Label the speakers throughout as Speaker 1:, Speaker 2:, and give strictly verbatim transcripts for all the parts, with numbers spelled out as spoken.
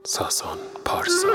Speaker 1: ساسان پارسا.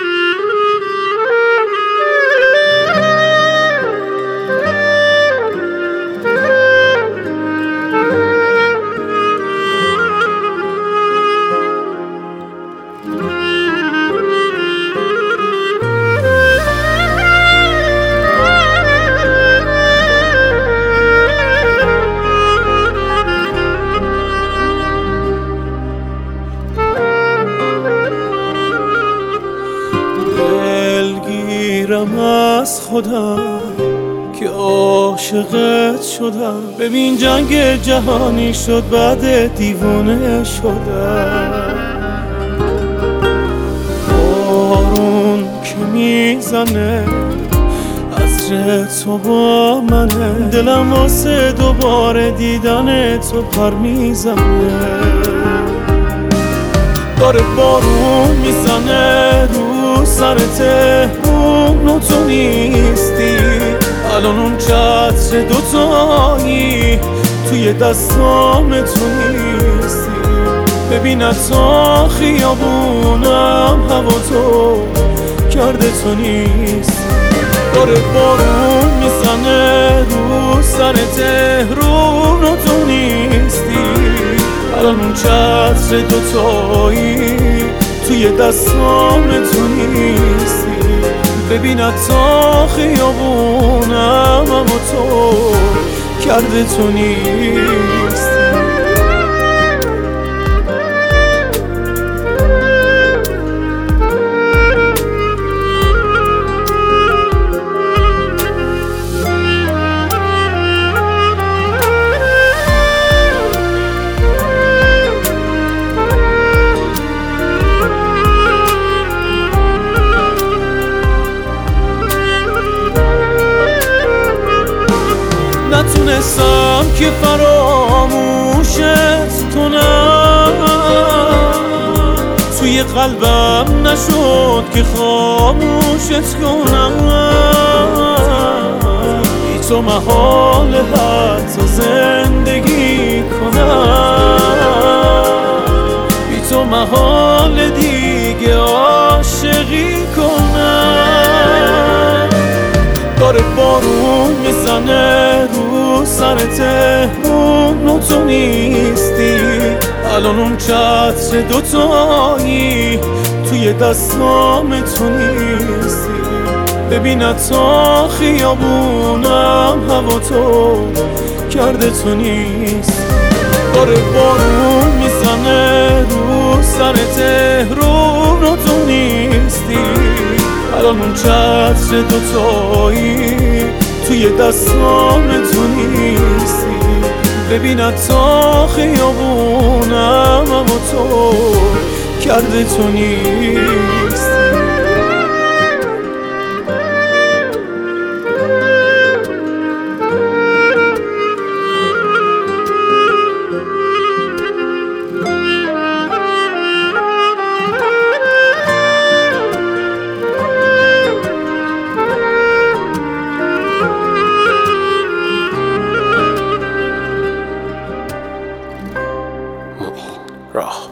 Speaker 2: دلگیرم از خودم که عاشقت شدم. ببین جنگ جهانی شد بعد دیوانه شدم. بارون که میزنه عطر تو با منه، دلم واسه دوباره دیدن تو پر میزنه. داره بارون میزنه رو سر تهرون و تو نیستی. الان اون چتر دوتایی توی دستام تو نیستی. ببین تا خیابونم هوا تو کرده تو نیستی. داره بارون میزنه رو سر تهرون و تو نیستی. الان اون چتر دوتایی توی دستام تو نیستی. ببین تا خیابونم اما تو کرده تو نیستی. نتونستم که فراموشت کنم، توی قلبم نشد که خاموشت کنم. بی تو محال حتی زندگی کنم، بی تو محال دیگه عاشقی کنم. داره بارون میزنه رو سر تهرون و تو نیستی. الان اون چتر دوتایی توی دستام تو نیستی. ببین تا خیابونم هوا تو کرده تو نیستی. داره بارون میزنه رو سر تهرون و تو نیستی. الان اون چتر دوتایی توی دستام تو نیستی. ببین تا خیابونم اما تو کرده تو نیستی.
Speaker 1: راه